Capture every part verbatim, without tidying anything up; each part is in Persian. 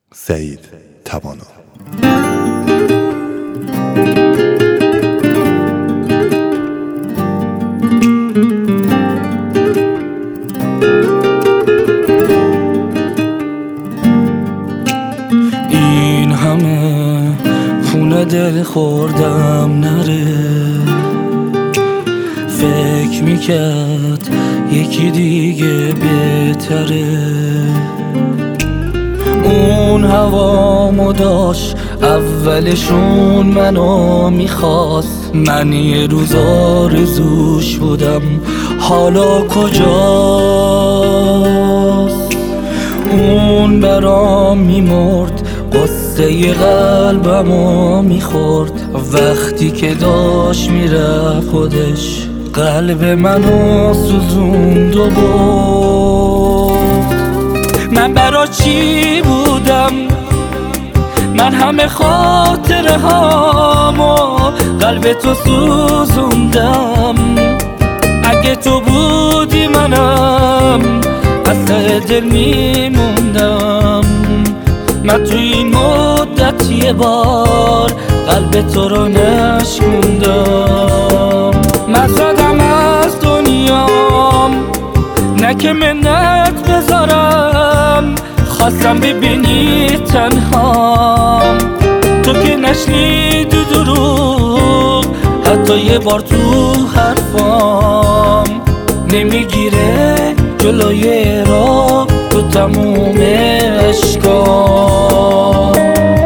سعید توانا. این همه خونه دل خوردم نره، فکر میکرد یکی دیگه بهتره. اون هوامو داشت اولشون منو میخواست، من یه روز آرزوش بودم حالا کجاست؟ اون برام میمرد قصه قلبمو میخورد، وقتی که داشت میرفت خودش قلب منو سوزوند و برد. من برا چی بودم؟ من همه خاطره هامو قلب تو سوزوندم. اگه تو بودی منم از ته دل میموندم. من تو این مدت یه بار قلب تو رو نشکوندم. من زدم از دنیام نه که منت بذارم، خواستم ببینی تنهام. تو که نشنیدی دروغ حتی یه بار تو حرفام، نمیگیره جلوی راه تو تموم عشقام.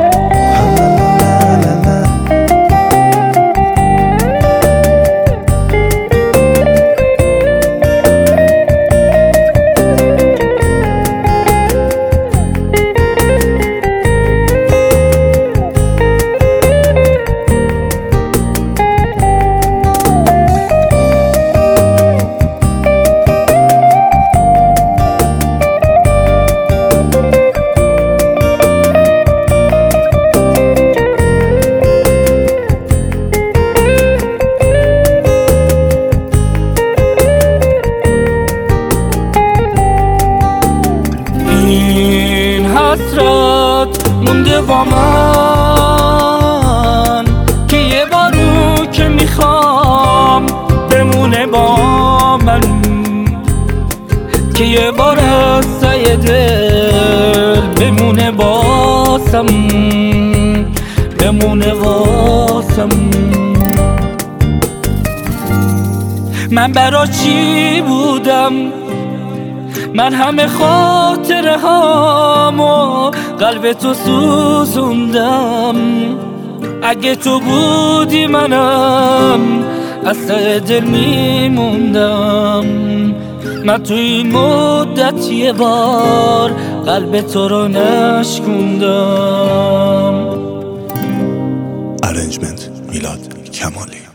حسرت مونده با من که یه بارو که میخوام بمونه با من، که یه بار از سایه دل بمونه باسم، بمونه واسم. من برا چی بودم؟ من همه خاطره هامو قلب تو سوزوندم. اگه تو بودی منم از ته دل میموندم. من تو این مدت یه بار قلب تو رو نشکوندم. ارنجمنت میلاد کمالی.